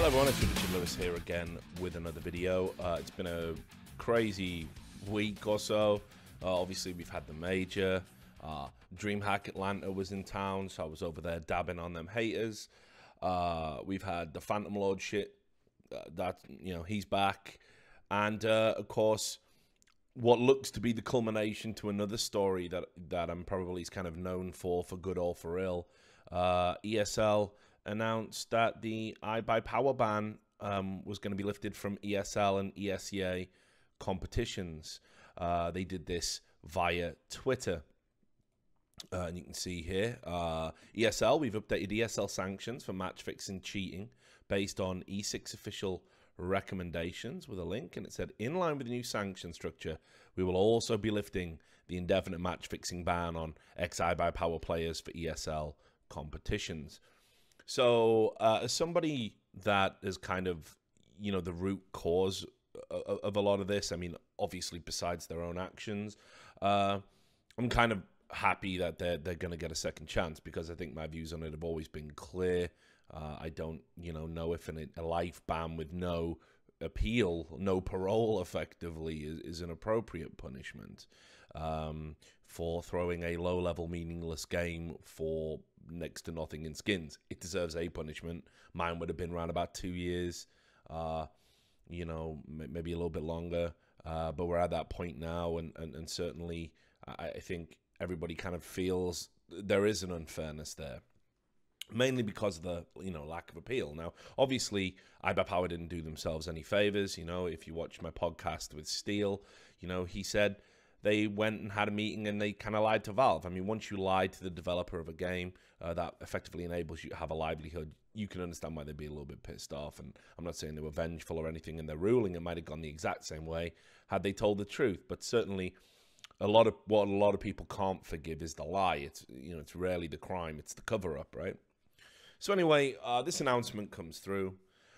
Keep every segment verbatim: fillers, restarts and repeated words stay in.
Hello everyone, it's Richard Lewis here again with another video. Uh, it's been a crazy week or so. Uh, obviously we've had the major. Uh, DreamHack Atlanta was in town, so I was over there dabbing on them haters. Uh, we've had the Phantom Lord shit. Uh, that, you know, he's back. And uh, of course, what looks to be the culmination to another story that, that I'm probably kind of known for, for good or for ill. Uh, E S L announced that the iBuyPower ban um, was going to be lifted from E S L and E S E A competitions. Uh, they did this via Twitter. Uh, and you can see here, uh, E S L, we've updated E S L sanctions for match fixing cheating based on E six official recommendations with a link. And it said, in line with the new sanction structure, we will also be lifting the indefinite match fixing ban on ex-iBuyPower players for E S L competitions. So uh, as somebody that is kind of, you know, the root cause of, of a lot of this, I mean, obviously besides their own actions, uh, I'm kind of happy that they're, they're going to get a second chance, because I think my views on it have always been clear. Uh, I don't, you know, know if an, a life ban with no appeal, no parole effectively is, is an appropriate punishment um, for throwing a low-level meaningless game for next to nothing in skins. It deserves a punishment. Mine would have been around about two years, uh, you know, maybe a little bit longer, uh, but we're at that point now, and, and, and certainly I, I think everybody kind of feels there is an unfairness there, mainly because of the, you know, lack of appeal. Now, obviously, iBuyPower didn't do themselves any favors. You know, if you watch my podcast with Steele, you know, he said they went and had a meeting and they kind of lied to Valve. I mean, once you lie to the developer of a game uh, that effectively enables you to have a livelihood, you can understand why they'd be a little bit pissed off. And I'm not saying they were vengeful or anything in their ruling. It might have gone the exact same way had they told the truth. But certainly, a lot of what a lot of people can't forgive is the lie. It's, you know, it's rarely the crime. It's the cover-up, right? So anyway, uh, this announcement comes through,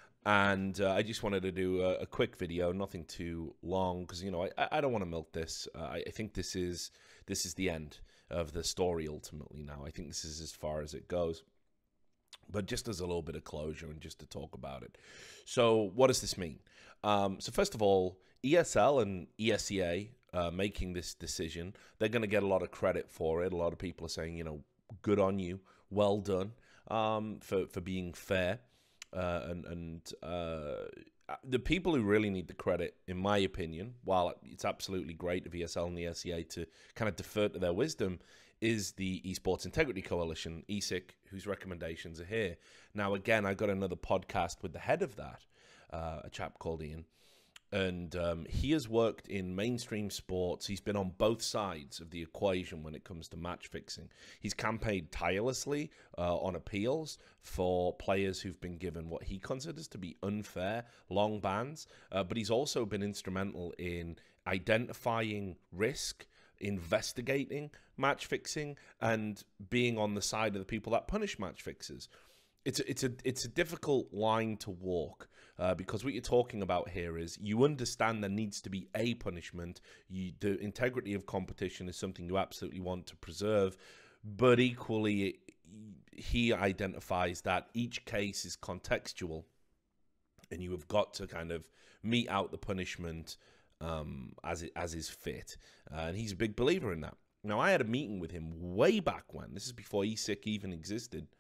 and uh, I just wanted to do a, a quick video, nothing too long, because, you know, I, I don't want to milk this. Uh, I, I think this is this is the end of the story ultimately now. I think this is as far as it goes. But just as a little bit of closure and just to talk about it. So what does this mean? Um, so first of all, E S L and E S E A uh, making this decision, they're going to get a lot of credit for it. A lot of people are saying, you know, good on you, well done. Um, for, for being fair, uh, and, and uh, the people who really need the credit, in my opinion, while it's absolutely great of E S L and the E S E A to kind of defer to their wisdom, is the Esports Integrity Coalition, E S I C, whose recommendations are here. Now, again, I got another podcast with the head of that, uh, a chap called Ian, and um, he has worked in mainstream sports. He's been on both sides of the equation when it comes to match fixing. He's campaigned tirelessly uh, on appeals for players who've been given what he considers to be unfair, long bans, uh, but he's also been instrumental in identifying risk, investigating match fixing, and being on the side of the people that punish match fixers. It's a, it's a it's a difficult line to walk, uh, because what you're talking about here is you understand there needs to be a punishment. You, the integrity of competition is something you absolutely want to preserve, but equally he identifies that each case is contextual, and you have got to kind of mete out the punishment um, as it, as is fit, uh, and he's a big believer in that. Now, I had a meeting with him way back when. This is before E S I C even existed.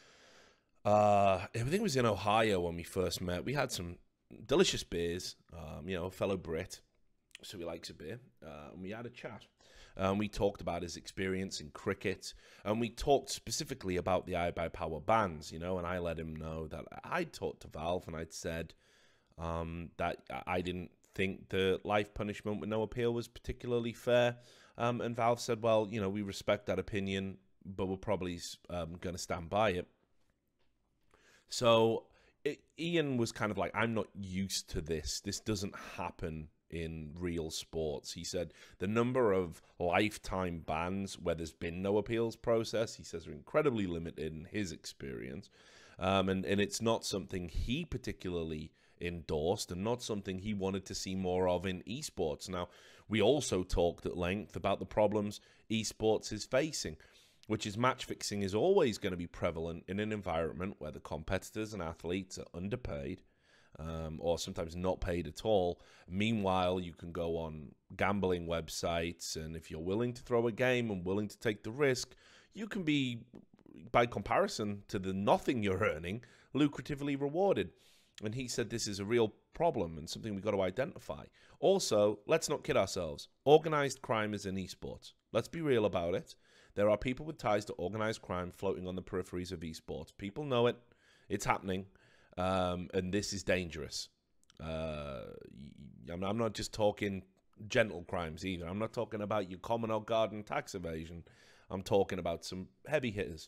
Uh, I think it was in Ohio when we first met. We had some delicious beers, um, you know, a fellow Brit, so he likes a beer, uh, and we had a chat. Um, we talked about his experience in cricket, and we talked specifically about the iBuyPower bans, you know, and I let him know that I'd talked to Valve, and I'd said um, that I didn't think the life punishment with no appeal was particularly fair, um, and Valve said, well, you know, we respect that opinion, but we're probably um, going to stand by it. So it, Ian was kind of like, I'm not used to this. This doesn't happen in real sports. He said the number of lifetime bans where there's been no appeals process, he says, are incredibly limited in his experience. Um, and, and it's not something he particularly endorsed and not something he wanted to see more of in esports. Now, we also talked at length about the problems esports is facing. which is match fixing is always going to be prevalent in an environment where the competitors and athletes are underpaid, um, or sometimes not paid at all. Meanwhile, you can go on gambling websites, and if you're willing to throw a game and willing to take the risk, you can be, by comparison to the nothing you're earning, lucratively rewarded. And he said this is a real problem and something we've got to identify. Also, let's not kid ourselves. Organized crime is in esports. Let's be real about it. There are people with ties to organized crime floating on the peripheries of esports. People know it. It's happening. Um, and this is dangerous. Uh, I'm not just talking gentle crimes either. I'm not talking about your common or garden tax evasion. I'm talking about some heavy hitters.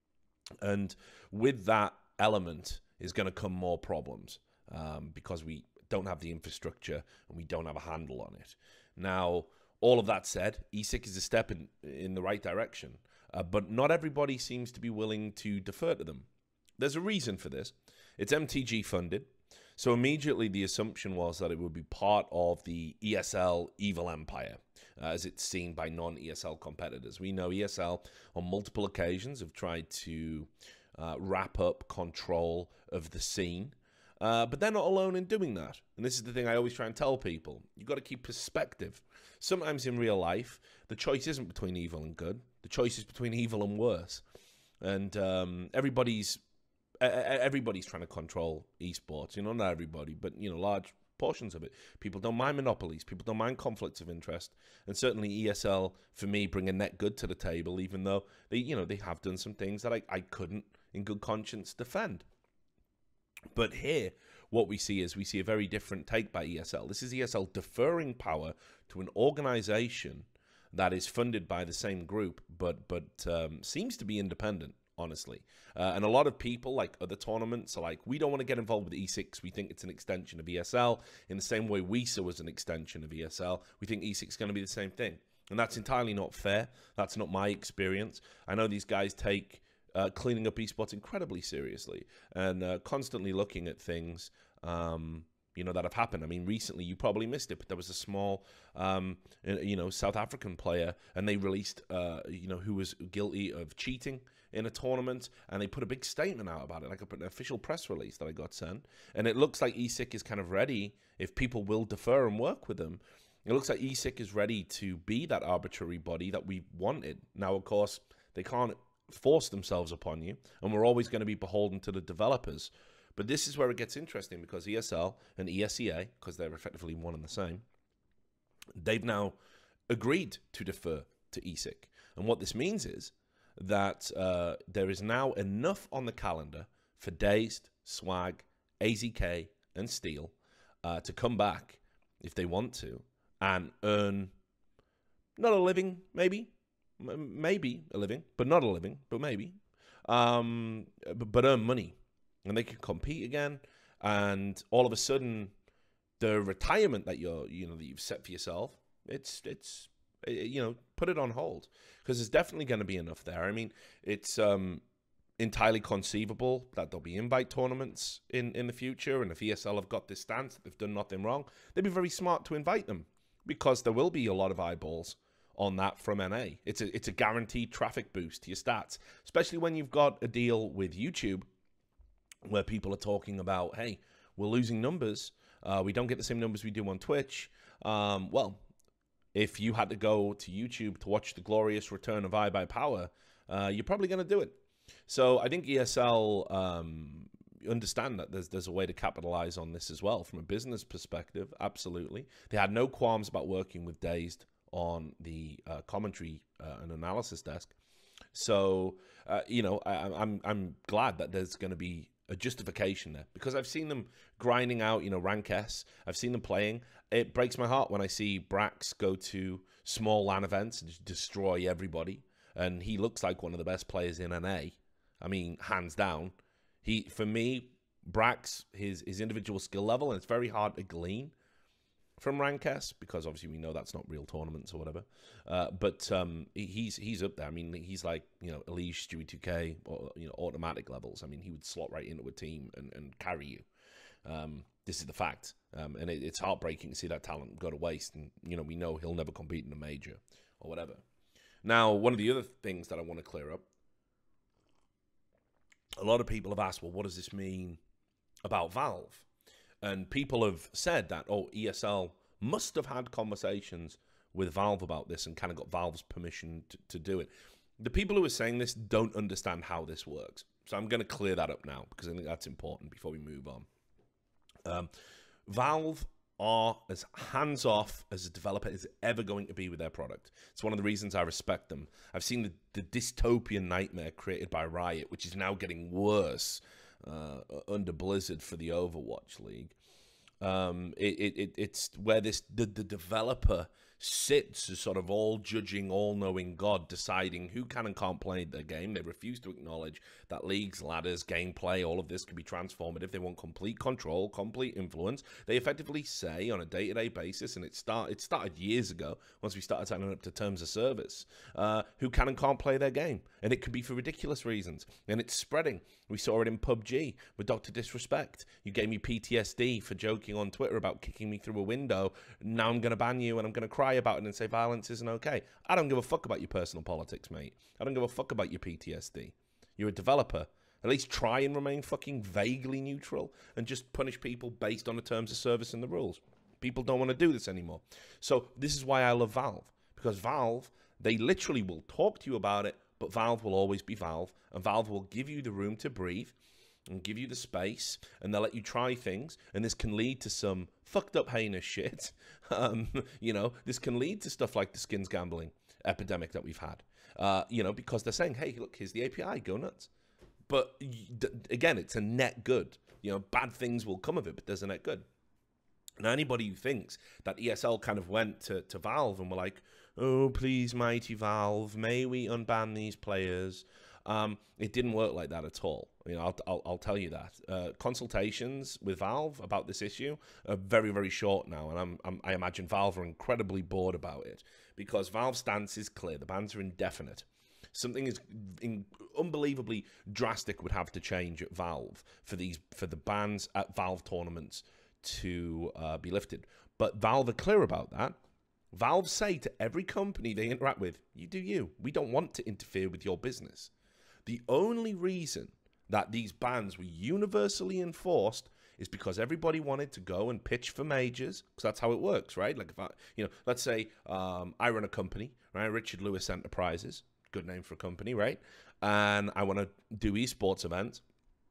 And with that element is going to come more problems um, because we don't have the infrastructure and we don't have a handle on it. Now, all of that said, E S I C is a step in, in the right direction, uh, but not everybody seems to be willing to defer to them. There's a reason for this. It's M T G funded, so immediately the assumption was that it would be part of the E S L evil empire, uh, as it's seen by non-E S L competitors. We know E S L on multiple occasions have tried to uh, wrap up control of the scene, uh, but they're not alone in doing that. And this is the thing I always try and tell people. You've got to keep perspective. Sometimes in real life, the choice isn't between evil and good. The choice is between evil and worse. And um, everybody's everybody's trying to control esports. You know, not everybody, but, you know, large portions of it. People don't mind monopolies. People don't mind conflicts of interest. And certainly E S L, for me, bring a net good to the table, even though they, you know, they have done some things that I, I couldn't, in good conscience, defend. But here, what we see is we see a very different take by E S L. This is E S L deferring power to an organization that is funded by the same group, but but um, seems to be independent, honestly. Uh, and a lot of people, like other tournaments, are like, we don't want to get involved with E six. We think it's an extension of E S L. In the same way W I S A was an extension of E S L, we think E six is going to be the same thing. And that's entirely not fair. That's not my experience. I know these guys take uh, cleaning up esports incredibly seriously and uh, constantly looking at things um, you know, that have happened. I mean, recently, you probably missed it, but there was a small, um, you know, South African player, and they released, uh, you know, who was guilty of cheating in a tournament, and they put a big statement out about it, like an official press release that I got sent. And it looks like E S I C is kind of ready, if people will defer and work with them. It looks like E S I C is ready to be that arbitrary body that we wanted. Now, of course, they can't force themselves upon you, and we're always going to be beholden to the developers. But this is where it gets interesting, because E S L and E S E A, because they're effectively one and the same, they've now agreed to defer to E S I C. And what this means is that uh, there is now enough on the calendar for Dazed, Swag, A Z K, and Steel uh, to come back, if they want to, and earn not a living, maybe, M maybe a living, but not a living, but maybe, um, but, but earn money. And they can compete again, and all of a sudden, the retirement that you're, you know, that you've set for yourself, it's, it's, you know, put it on hold, because there's definitely going to be enough there. I mean, it's um, entirely conceivable that there'll be invite tournaments in in the future, and if E S L have got this stance that they've done nothing wrong, they'd be very smart to invite them, because there will be a lot of eyeballs on that from N A. It's a it's a guaranteed traffic boost to your stats, especially when you've got a deal with YouTube, where people are talking about, hey, we're losing numbers. Uh, we don't get the same numbers we do on Twitch. Um, well, if you had to go to YouTube to watch the glorious return of iBuyPower, uh, you're probably going to do it. So I think E S L um, understand that there's, there's a way to capitalize on this as well from a business perspective. Absolutely. They had no qualms about working with Dazed on the uh, commentary uh, and analysis desk. So, uh, you know, I, I'm, I'm glad that there's going to be a justification there, because I've seen them grinding out, you know, rank S. I've seen them playing. It breaks my heart when I see Brax go to small LAN events and just destroy everybody. And he looks like one of the best players in N A. I mean, hands down. He, for me, Brax, his his individual skill level, and it's very hard to glean from rank S, because obviously we know that's not real tournaments or whatever. Uh, but um, he's he's up there. I mean, he's like, you know, Elige, Stewie two K, or, you know, automatic levels. I mean, he would slot right into a team and, and carry you. Um, this is the fact. Um, and it, it's heartbreaking to see that talent go to waste. And, you know, we know he'll never compete in a major or whatever. Now, one of the other things that I want to clear up, a lot of people have asked, well, what does this mean about Valve? And people have said that, oh, E S L must have had conversations with Valve about this and kind of got Valve's permission to, to do it. The people who are saying this don't understand how this works. So I'm going to clear that up now because I think that's important before we move on. Um, Valve are as hands-off as a developer is ever going to be with their product. It's one of the reasons I respect them. I've seen the, the dystopian nightmare created by Riot, which is now getting worse uh, under Blizzard for the Overwatch League. Um, it, it, it, it's where this the, the developer sits as sort of all-judging, all-knowing God, deciding who can and can't play their game. They refuse to acknowledge that leagues, ladders, gameplay, all of this can be transformative. They want complete control, complete influence. They effectively say on a day-to-day basis, and it, start, it started years ago, once we started signing up to terms of service, uh, who can and can't play their game. And it can be for ridiculous reasons. And it's spreading. We saw it in P U B G with Doctor Disrespect. You gave me P T S D for joking on Twitter about kicking me through a window. Now I'm going to ban you and I'm going to cry about it and say violence isn't okay. I don't give a fuck about your personal politics, mate. I don't give a fuck about your P T S D. You're a developer. At least try and remain fucking vaguely neutral and just punish people based on the terms of service and the rules. People don't want to do this anymore. So this is why I love Valve. Because Valve, they literally will talk to you about it, but Valve will always be Valve. And Valve will give you the room to breathe and give you the space, and they'll let you try things, and this can lead to some fucked up heinous shit. Um, you know, this can lead to stuff like the skins gambling epidemic that we've had. Uh, you know, because they're saying, hey, look, here's the A P I, go nuts. But again, it's a net good. You know, bad things will come of it, but there's a net good. Now, anybody who thinks that E S L kind of went to, to Valve and were like, oh, please, mighty Valve, may we unban these players? Um, it didn't work like that at all. You know, I'll, I'll, I'll tell you that. Uh, consultations with Valve about this issue are very, very short now, and I'm, I'm, I imagine Valve are incredibly bored about it because Valve's stance is clear. The bans are indefinite. Something is in, unbelievably drastic would have to change at Valve for these for the bans at Valve tournaments to uh, be lifted. But Valve are clear about that. Valve say to every company they interact with, you do you. We don't want to interfere with your business. The only reason that these bans were universally enforced is because everybody wanted to go and pitch for majors, because that's how it works, right? Like, if I, you know, let's say um, I run a company, right? Richard Lewis Enterprises, good name for a company, right? And I want to do esports events.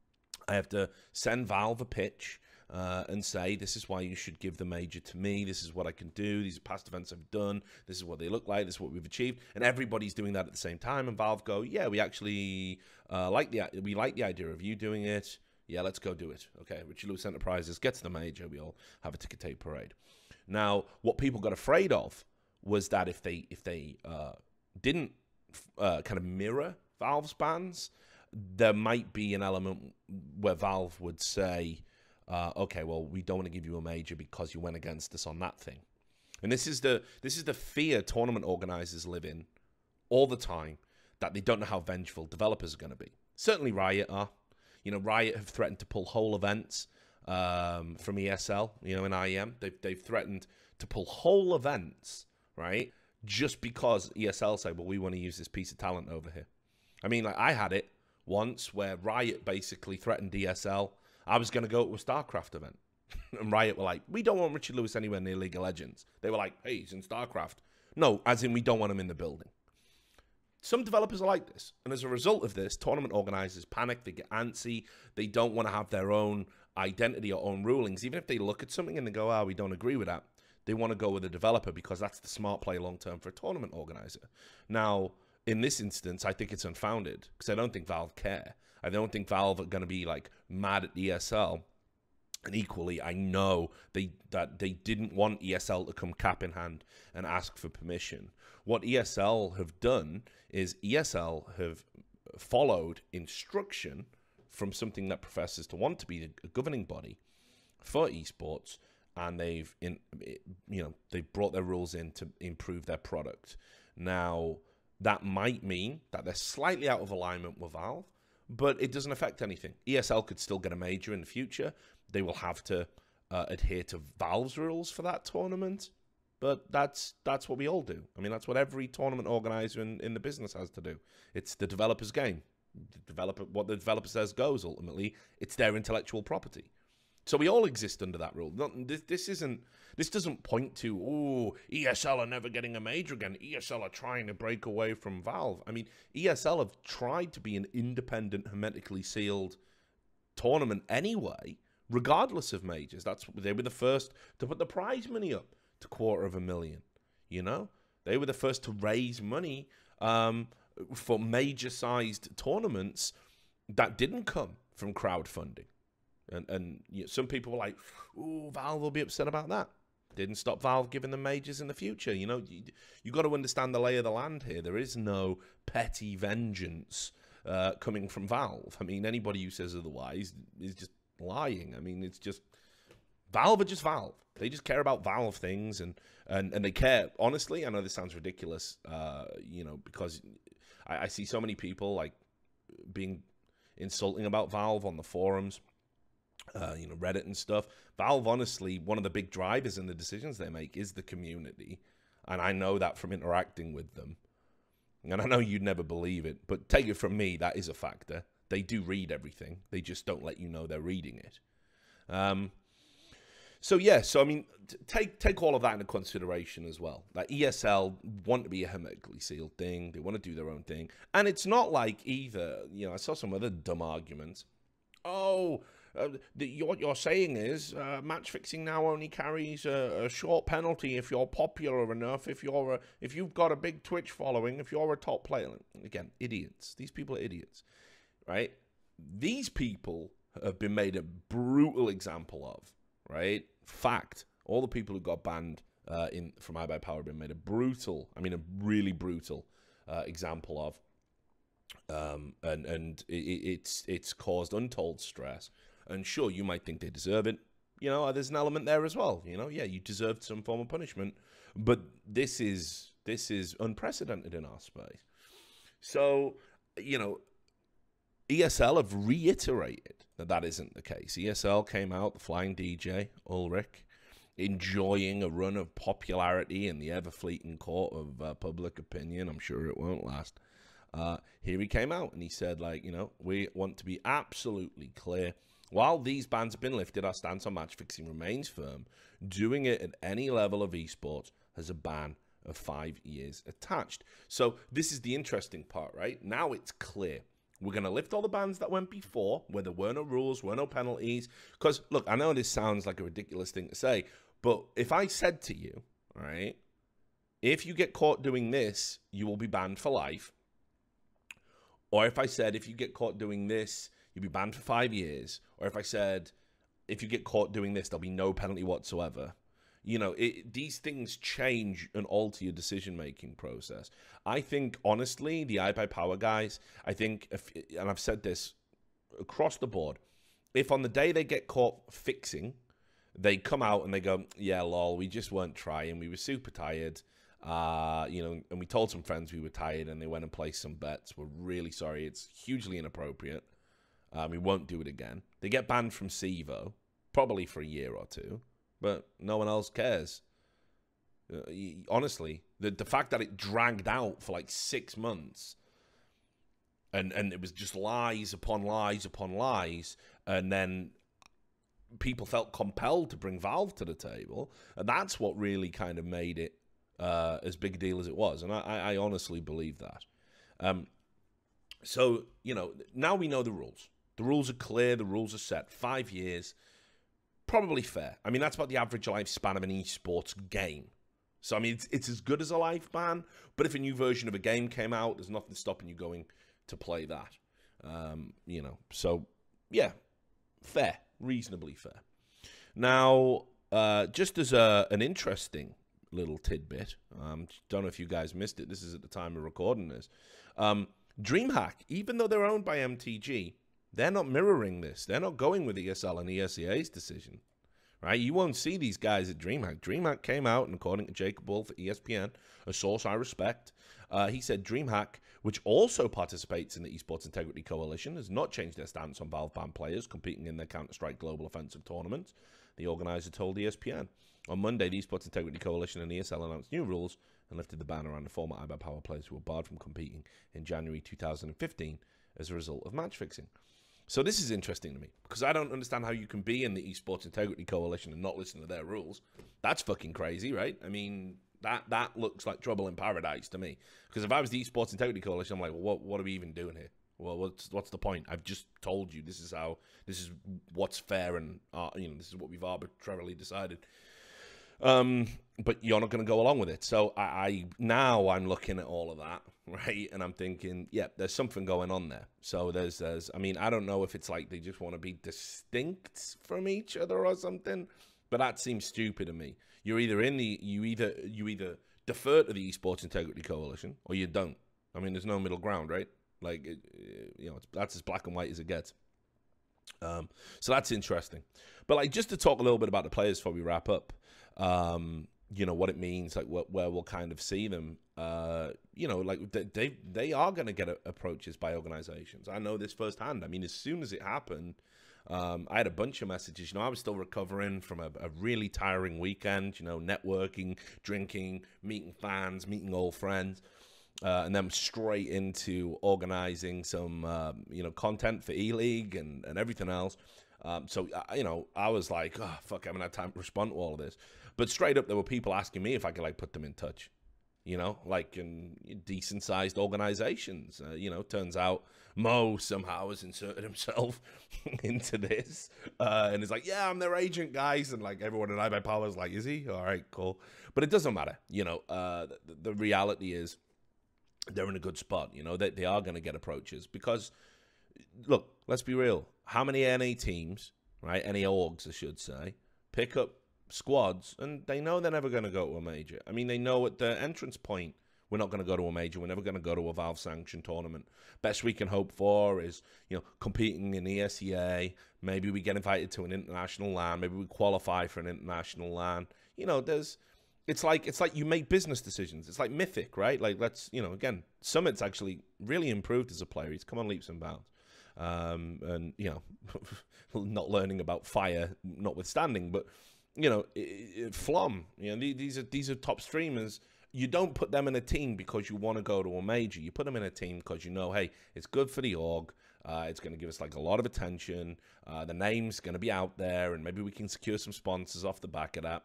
I have to send Valve a pitch uh, and say, this is why you should give the major to me. This is what I can do. These are past events I've done. This is what they look like. This is what we've achieved. And everybody's doing that at the same time. And Valve go, yeah, we actually uh, like the we like the idea of you doing it. Yeah, let's go do it. Okay, Richard Lewis Enterprises gets the major. We all have a ticker tape parade. Now, what people got afraid of was that if they if they uh, didn't uh, kind of mirror Valve's bans, there might be an element where Valve would say, uh, okay, well, we don't want to give you a major because you went against us on that thing. And this is the this is the fear tournament organizers live in all the time, that they don't know how vengeful developers are going to be. Certainly Riot are. You know, Riot have threatened to pull whole events um, from E S L, you know, in I E M. They've, they've threatened to pull whole events, right, just because E S L say, well, we want to use this piece of talent over here. I mean, like, I had it once where Riot basically threatened E S L. I was going to go to a StarCraft event. And Riot were like, we don't want Richard Lewis anywhere near League of Legends. They were like, hey, he's in StarCraft. No, as in we don't want him in the building. Some developers are like this. And as a result of this, tournament organizers panic. They get antsy. They don't want to have their own identity or own rulings. Even if they look at something and they go, oh, we don't agree with that, they want to go with a developer because that's the smart play long-term for a tournament organizer. Now, in this instance, I think it's unfounded because I don't think Valve care. I don't think Valve are going to be like mad at E S L. And equally, I know they that they didn't want E S L to come cap in hand and ask for permission. What E S L have done is E S L have followed instruction from something that professes to want to be a governing body for esports, and they've in you know they've brought their rules in to improve their product. Now, that might mean that they're slightly out of alignment with Valve, but it doesn't affect anything. E S L could still get a major in the future. They will have to uh, adhere to Valve's rules for that tournament. But that's that's what we all do. I mean, that's what every tournament organizer in, in the business has to do. It's the developer's game. The developer, what the developer says goes, ultimately. It's their intellectual property. So we all exist under that rule. Not, this, this isn't. This doesn't point to, oh, E S L are never getting a major again. E S L are trying to break away from Valve. I mean, E S L have tried to be an independent, hermetically sealed tournament anyway, regardless of majors. That's they were the first to put the prize money up to quarter of a million. You know, they were the first to raise money um, for major-sized tournaments that didn't come from crowdfunding. And and you know, some people were like, "Ooh, Valve will be upset about that." Didn't stop Valve giving them majors in the future. You know, you, you got to understand the lay of the land here. There is no petty vengeance uh, coming from Valve. I mean, anybody who says otherwise is just lying. I mean, it's just Valve are just Valve. They just care about Valve things, and and and they care. Honestly, I know this sounds ridiculous, uh, you know, because I, I see so many people like being insulting about Valve on the forums. Uh, you know, Reddit and stuff. Valve, honestly, one of the big drivers in the decisions they make is the community. And I know that from interacting with them. And I know you'd never believe it, but take it from me, that is a factor. They do read everything. They just don't let you know they're reading it. Um, so, yeah, so, I mean, take take all of that into consideration as well. Like, E S L want to be a hermetically sealed thing. They want to do their own thing. And it's not like either, you know, I saw some other dumb arguments. Oh... Uh, the, what you're saying is uh, match fixing now only carries a, a short penalty if you're popular enough, if you're a, if you've got a big Twitch following, if you're a top player. Again, idiots. These people are idiots, right? These people have been made a brutal example of, right? Fact. All the people who got banned uh, in from iBuyPower have been made a brutal, I mean a really brutal uh, example of, um, and and it, it's it's caused untold stress. And sure, you might think they deserve it. You know, there's an element there as well. You know, yeah, you deserved some form of punishment. But this is this is unprecedented in our space. So, you know, E S L have reiterated that that isn't the case. E S L came out, the Flying D J, Ulrich, enjoying a run of popularity in the ever-fleeting court of uh, public opinion. I'm sure it won't last. Uh, here he came out and he said, like, you know, we want to be absolutely clear. While these bans have been lifted, our stance on match fixing remains firm. Doing it at any level of esports has a ban of five years attached. So this is the interesting part, right? Now it's clear. We're going to lift all the bans that went before, where there were no rules, were no penalties. Because, look, I know this sounds like a ridiculous thing to say, but if I said to you, all right, if you get caught doing this, you will be banned for life. Or if I said, if you get caught doing this, you'll be banned for five years. Or if I said, if you get caught doing this, there'll be no penalty whatsoever. You know, it, these things change and alter your decision-making process. I think, honestly, the iBuyPower guys, I think, if, and I've said this across the board, if on the day they get caught fixing, they come out and they go, yeah, lol, we just weren't trying. We were super tired. Uh, you know, and we told some friends we were tired and they went and placed some bets. We're really sorry. It's hugely inappropriate. Um, we won't do it again. They get banned from CEVO, probably for a year or two, but no one else cares. Uh, honestly, the, the fact that it dragged out for like six months and, and it was just lies upon lies upon lies, and then people felt compelled to bring Valve to the table, and that's what really kind of made it Uh, as big a deal as it was, and I, I honestly believe that. Um, so, you know, now we know the rules. The rules are clear. The rules are set. Five years, probably fair. I mean, that's about the average lifespan of an esports game. So, I mean, it's, it's as good as a lifespan, but if a new version of a game came out, there's nothing stopping you going to play that. Um, you know, so, yeah, fair, reasonably fair. Now, uh, just as a, an interesting little tidbit. Um, don't know if you guys missed it. This is at the time of recording this. Um, DreamHack, even though they're owned by M T G, they're not mirroring this. They're not going with E S L and E S E A's decision, right? You won't see these guys at DreamHack. DreamHack came out, and according to Jacob Wolf at E S P N, a source I respect, uh, he said DreamHack, which also participates in the Esports Integrity Coalition, has not changed their stance on Valve banned players competing in their Counter-Strike Global Offensive tournament. The organizer told E S P N. On Monday, the Esports Integrity Coalition and E S L announced new rules and lifted the ban around the former iBetPower players who were barred from competing in January two thousand fifteen as a result of match fixing. So this is interesting to me, because I don't understand how you can be in the Esports Integrity Coalition and not listen to their rules. That's fucking crazy, right? I mean, that that looks like trouble in paradise to me. Because if I was the Esports Integrity Coalition, I'm like, well, what, what are we even doing here? Well, what's what's the point? I've just told you this is how, this is what's fair, and uh, you know, this is what we've arbitrarily decided. Um, but you're not going to go along with it. So I, I now I'm looking at all of that, right? And I'm thinking, yeah, there's something going on there. So there's, there's, I mean, I don't know if it's like they just want to be distinct from each other or something, but that seems stupid to me. You're either in the, you either, you either defer to the Esports Integrity Coalition or you don't. I mean, there's no middle ground, right? Like, it, you know, it's, that's as black and white as it gets. Um, so that's interesting. But like, just to talk a little bit about the players before we wrap up, um, you know, what it means, like what, where we'll kind of see them, uh, you know, like they, they, they are going to get a, approaches by organizations. I know this firsthand. I mean, as soon as it happened, um, I had a bunch of messages. You know, I was still recovering from a, a really tiring weekend, you know, networking, drinking, meeting fans, meeting old friends. Uh, and then straight into organizing some, um, you know, content for E-League and, and everything else. Um, so, uh, you know, I was like, oh, fuck, I haven't had time to respond to all of this. But straight up, there were people asking me if I could, like, put them in touch, you know, like in decent-sized organizations. Uh, you know, turns out Mo somehow has inserted himself into this. Uh, and it's like, yeah, I'm their agent, guys. And, like, everyone at iBetPower is like, is he? All right, cool. But it doesn't matter. You know, uh, the, the reality is, they're in a good spot, you know, they, they are going to get approaches because, look, let's be real. How many N A teams, right, N A orgs, I should say, pick up squads and they know they're never going to go to a major? I mean, they know at the entrance point, we're not going to go to a major. We're never going to go to a Valve-sanctioned tournament. Best we can hope for is, you know, competing in E S E A. Maybe we get invited to an international LAN. Maybe we qualify for an international LAN. You know, there's... It's like it's like you make business decisions. It's like Mythic, right? Like, let's, you know, again, Summit's actually really improved as a player. He's come on leaps and bounds. Um, and, you know, not learning about fire notwithstanding, but, you know, it, it, Flom, you know, these are, these are top streamers. You don't put them in a team because you want to go to a major. You put them in a team because you know, hey, it's good for the org. Uh, it's going to give us, like, a lot of attention. Uh, the name's going to be out there, and maybe we can secure some sponsors off the back of that.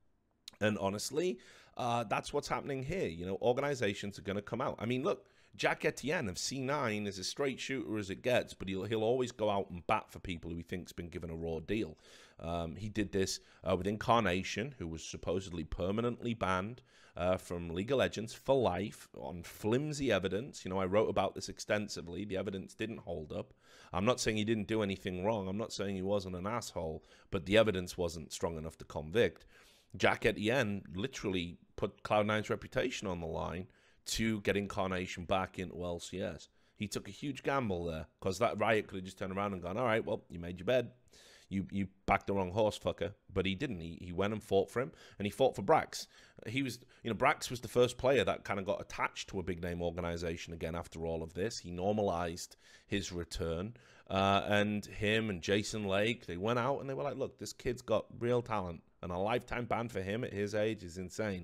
And honestly, uh, that's what's happening here. You know, organizations are going to come out. I mean, look, Jack Etienne of C nine is a straight shooter as it gets, but he'll, he'll always go out and bat for people who he thinks been given a raw deal. Um, he did this uh, with Incarnation, who was supposedly permanently banned uh, from League of Legends for life on flimsy evidence. You know, I wrote about this extensively. The evidence didn't hold up. I'm not saying he didn't do anything wrong. I'm not saying he wasn't an asshole, but the evidence wasn't strong enough to convict. Jack Etienne literally put Cloud nine's reputation on the line to get Incarnation back into L C S. He took a huge gamble there, because that Riot could have just turned around and gone, all right, well, you made your bed. You you backed the wrong horse, fucker. But he didn't. He, he went and fought for him, and he fought for Brax. He was, you know, Brax was the first player that kind of got attached to a big-name organization again after all of this. He normalized his return. Uh, and him and Jason Lake, they went out and they were like, look, this kid's got real talent. And a lifetime ban for him at his age is insane.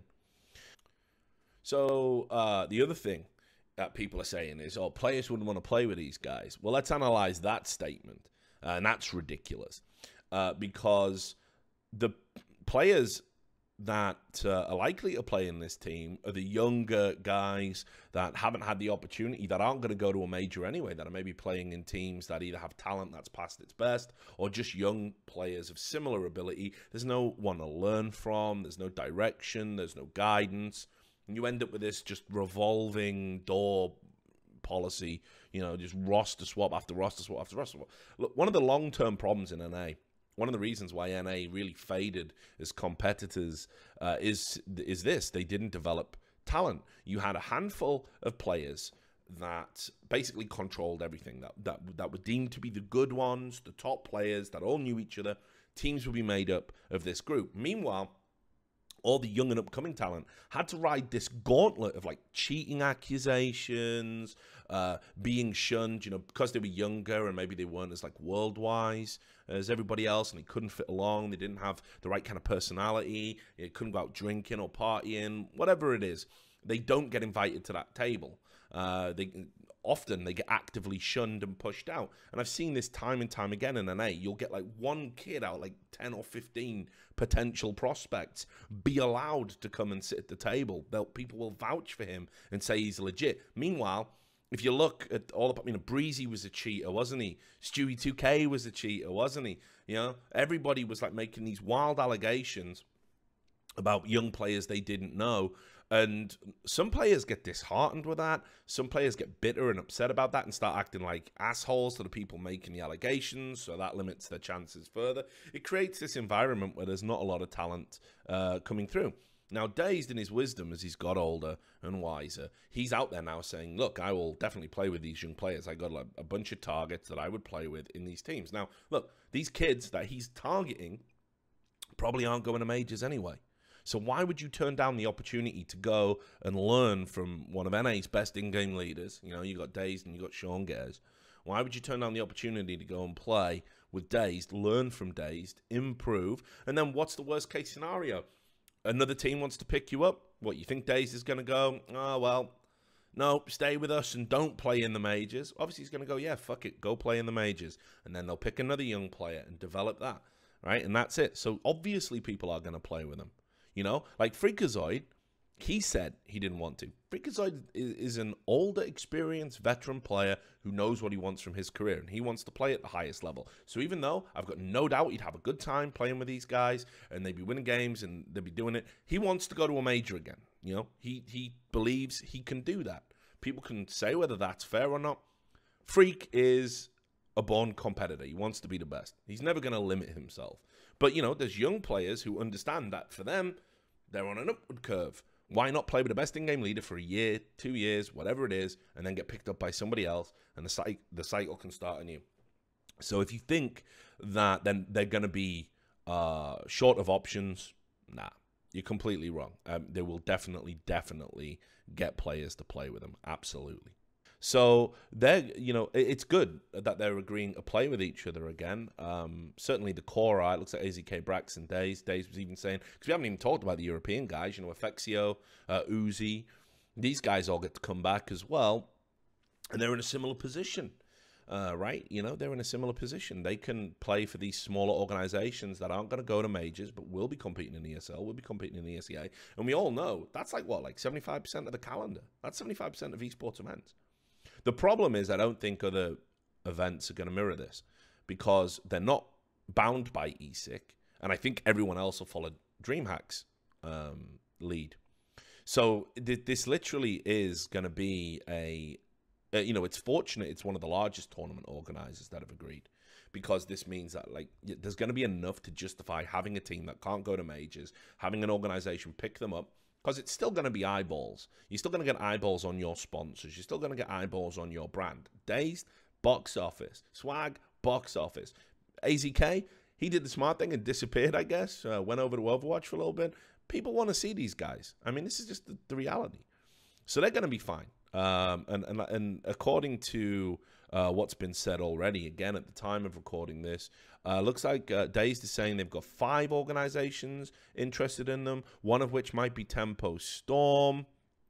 So uh, the other thing that people are saying is, oh, players wouldn't want to play with these guys. Well, let's analyze that statement. Uh, and that's ridiculous. Uh, because the players that uh, are likely to play in this team are the younger guys that haven't had the opportunity, that aren't going to go to a major anyway, that are maybe playing in teams that either have talent that's past its best or just young players of similar ability. There's no one to learn from. There's no direction. There's no guidance. And you end up with this just revolving door policy, you know, just roster swap after roster swap after roster swap. Look, one of the long-term problems in N A, one of the reasons why N A really faded as competitors uh, is is this. They didn't develop talent. You had a handful of players that basically controlled everything, that, that, that were deemed to be the good ones, the top players that all knew each other. Teams would be made up of this group. Meanwhile, all the young and upcoming talent had to ride this gauntlet of like cheating accusations, uh, being shunned, you know, because they were younger and maybe they weren't as like world-wise as everybody else, and they couldn't fit along. They didn't have the right kind of personality. They couldn't go out drinking or partying, whatever it is. They don't get invited to that table. Uh, they often they get actively shunned and pushed out. And I've seen this time and time again in N A. You'll get like one kid out, like ten or fifteen potential prospects, be allowed to come and sit at the table. They'll, people will vouch for him and say he's legit. Meanwhile, if you look at all the, I mean, Breezy was a cheater, wasn't he? Stewie two K was a cheater, wasn't he? You know, everybody was like making these wild allegations about young players they didn't know. And some players get disheartened with that. Some players get bitter and upset about that and start acting like assholes to the people making the allegations, so that limits their chances further. It creates this environment where there's not a lot of talent uh, coming through. Now, Dazed in his wisdom as he's got older and wiser, he's out there now saying, look, I will definitely play with these young players. I got like a bunch of targets that I would play with in these teams. Now, look, these kids that he's targeting probably aren't going to majors anyway. So why would you turn down the opportunity to go and learn from one of N A's best in-game leaders? You know, you got Dazed and you got Sean Gares. Why would you turn down the opportunity to go and play with Dazed, learn from Dazed, improve, and then what's the worst case scenario? Another team wants to pick you up. What, you think Dazed is going to go, oh, well, no, stay with us and don't play in the majors? Obviously, he's going to go, yeah, fuck it, go play in the majors. And then they'll pick another young player and develop that, right? And that's it. So obviously people are going to play with him. You know, like Freakazoid, he said he didn't want to. Freakazoid is, is an older, experienced veteran player who knows what he wants from his career, and he wants to play at the highest level. So even though I've got no doubt he'd have a good time playing with these guys, and they'd be winning games, and they'd be doing it, he wants to go to a major again. You know, he, he believes he can do that. People can say whether that's fair or not. Freak is a born competitor. He wants to be the best. He's never going to limit himself. But, you know, there's young players who understand that for them, they're on an upward curve. Why not play with the best in-game leader for a year, two years, whatever it is, and then get picked up by somebody else, and the, cy the cycle can start anew. So if you think that then they're going to be uh, short of options, nah, you're completely wrong. Um, they will definitely, definitely get players to play with them. Absolutely. So they're, you know, it's good that they're agreeing to play with each other again. Um, certainly the core, it looks like A Z K, Brax, and Daze. Daze was even saying, because we haven't even talked about the European guys, you know, Effexio, uh, Uzi. These guys all get to come back as well. And they're in a similar position, uh, right? You know, they're in a similar position. They can play for these smaller organizations that aren't going to go to majors, but will be competing in E S L, will be competing in the E S E A. And we all know that's like, what, like seventy-five percent of the calendar? That's seventy-five percent of esports events. The problem is I don't think other events are going to mirror this because they're not bound by E S I C, and I think everyone else will follow DreamHack's um, lead. So th this literally is going to be a, a, you know, it's fortunate it's one of the largest tournament organizers that have agreed, because this means that like there's going to be enough to justify having a team that can't go to majors, having an organization pick them up, because it's still going to be eyeballs. You're still going to get eyeballs on your sponsors. You're still going to get eyeballs on your brand. Dazed, box office. Swag, box office. A Z K, he did the smart thing and disappeared, I guess. Uh, went over to Overwatch for a little bit. People want to see these guys. I mean, this is just the, the reality. So they're going to be fine. Um, and, and, and according to uh, what's been said already, again, at the time of recording this, uh, looks like uh, Dazed is saying they've got five organizations interested in them, one of which might be Tempo Storm.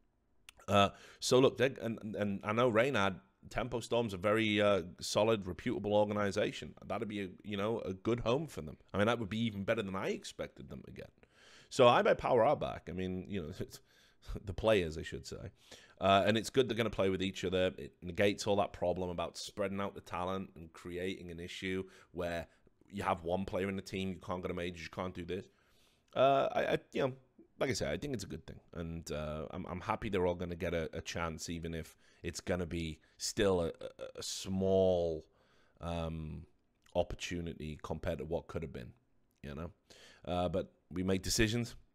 Uh, so look, and, and I know Reynad, Tempo Storm's a very uh, solid, reputable organization. That'd be, a, you know, a good home for them. I mean, that would be even better than I expected them to get. So I bet Power are back. I mean, you know, the players, I should say. Uh, and it's good they're going to play with each other. It negates all that problem about spreading out the talent and creating an issue where you have one player in the team, you can't go to majors, you can't do this. Uh, I, I, you know, like I said, I think it's a good thing. And uh, I'm, I'm happy they're all going to get a, a chance, even if it's going to be still a, a, a small um, opportunity compared to what could have been, you know. Uh, but we make decisions,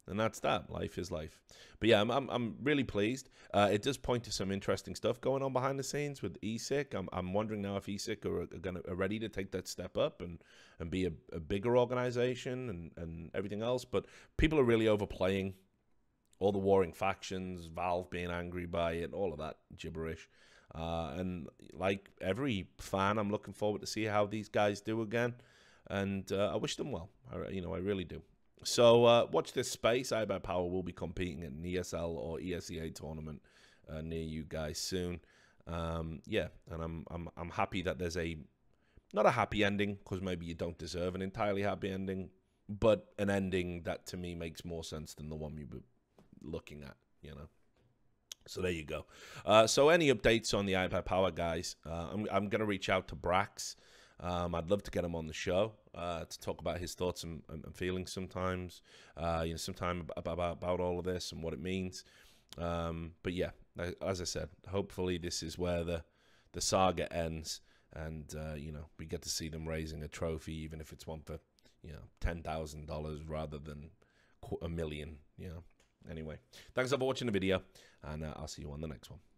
And that's that. Life is life. But yeah, I'm I'm, I'm really pleased. Uh, it does point to some interesting stuff going on behind the scenes with E S I C. I'm I'm wondering now if E S I C are, are gonna are ready to take that step up and and be a, a bigger organization and and everything else. But people are really overplaying all the warring factions, Valve being angry by it, all of that gibberish. Uh, and like every fan, I'm looking forward to see how these guys do again. And uh, I wish them well. I, you know, I really do. So uh, watch this space. iBuyPower will be competing at an E S L or E S E A tournament uh, near you guys soon. Um, yeah, and I'm I'm I'm happy that there's a not a happy ending, because maybe you don't deserve an entirely happy ending, but an ending that to me makes more sense than the one you were looking at. You know. So there you go. Uh, so any updates on the iBuyPower guys? Uh, I'm I'm gonna reach out to Brax. Um, I'd love to get him on the show uh, to talk about his thoughts and, and, and feelings sometimes, uh, you know, sometime about, about, about all of this and what it means. Um, but yeah, as I said, hopefully this is where the, the saga ends and, uh, you know, we get to see them raising a trophy, even if it's one for, you know, ten thousand dollars rather than a million, you know. Anyway, thanks for watching the video, and uh, I'll see you on the next one.